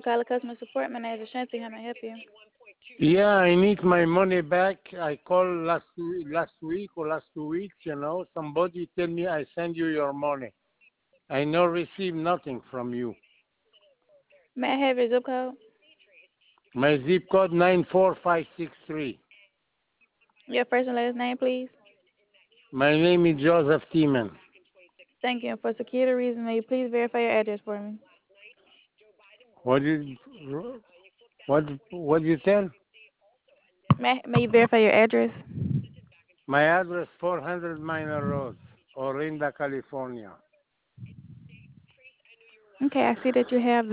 calling customer support. My name is Ashanti. How may I help you? Yeah, I need my money back. I called last week or last 2 weeks. Somebody tell me I send you your money. I no receive nothing from you. May I have your zip code? My zip code 94563. Your first and last name, please. My name is Joseph Tiemann. Thank you. And for security reasons, may you please verify your address for me? What did what you tell? May you verify your address? My address 400 Minor Road, Orinda, California. Okay, I see that you have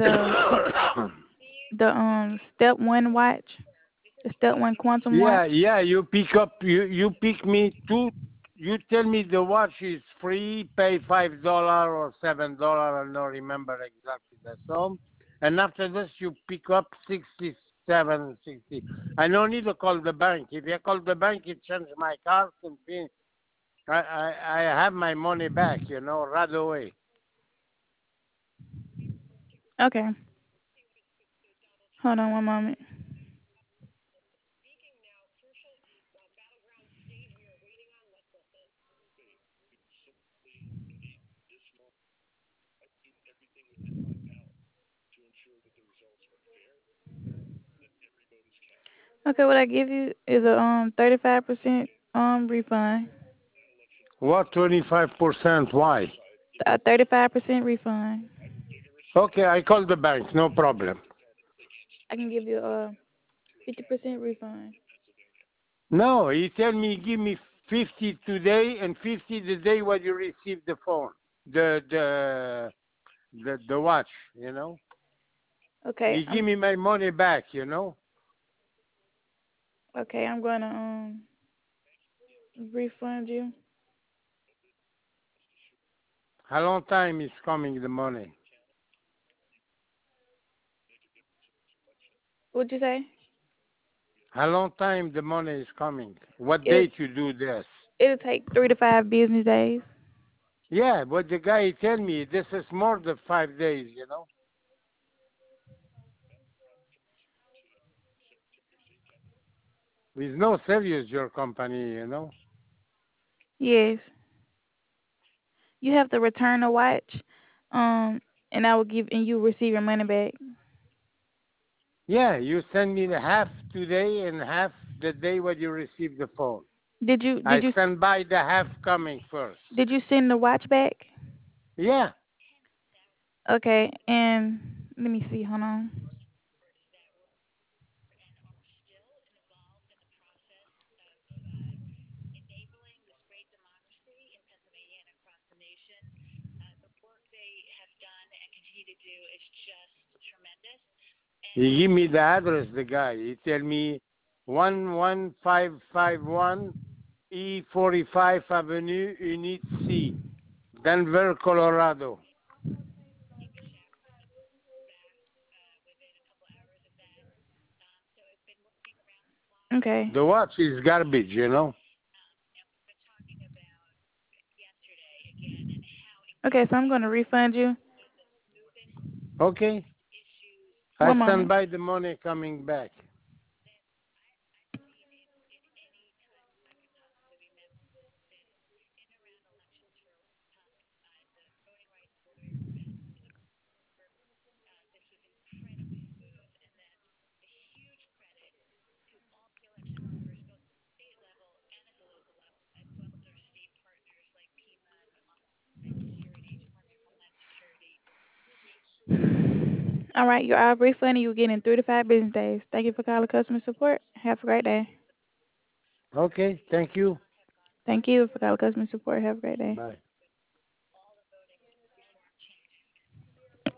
the step one watch, the step one quantum watch. Yeah. You pick me two. You tell me the watch is free. Pay $5 or $7. I don't remember exactly the sum. And after this, you pick up 67, 60. I don't need to call the bank. If you call the bank, it change my card and pin. I have my money back. Right away. Okay. Hold on one moment. Okay, what I give you is a 35% refund. What 25%? Why? A 35% refund. Okay, I call the bank. No problem. I can give you a 50% refund. No, he tell me give me 50 today and 50 the day when you receive the phone, the watch. Okay, He give me my money back. okay, I'm gonna refund you. How long time is coming the money? What'd you say? How long time the money is coming? What It date you do this? it'll take 3 to 5 business days. Yeah, but the guy tell me this is more than 5 days. It's no serious your company. Yes. You have to return the watch, and you receive your money back. Yeah, you send me the half today and half the day when you receive the phone. Did you did I you stand by the half coming first. did you send the watch back? Yeah. Okay, and let me see. Hold on. He give me the address, the guy. He tell me 11551 E45 Avenue, Unit C, Denver, Colorado. Okay. The watch is garbage. Okay, so I'm gonna refund you. Okay. I One stand moment. by the money coming back. All right, you are refunding. You again in 3 to 5 business days. Thank you for calling customer support. Have a great day. Okay, thank you. Thank you for calling customer support. Have a great day. Bye.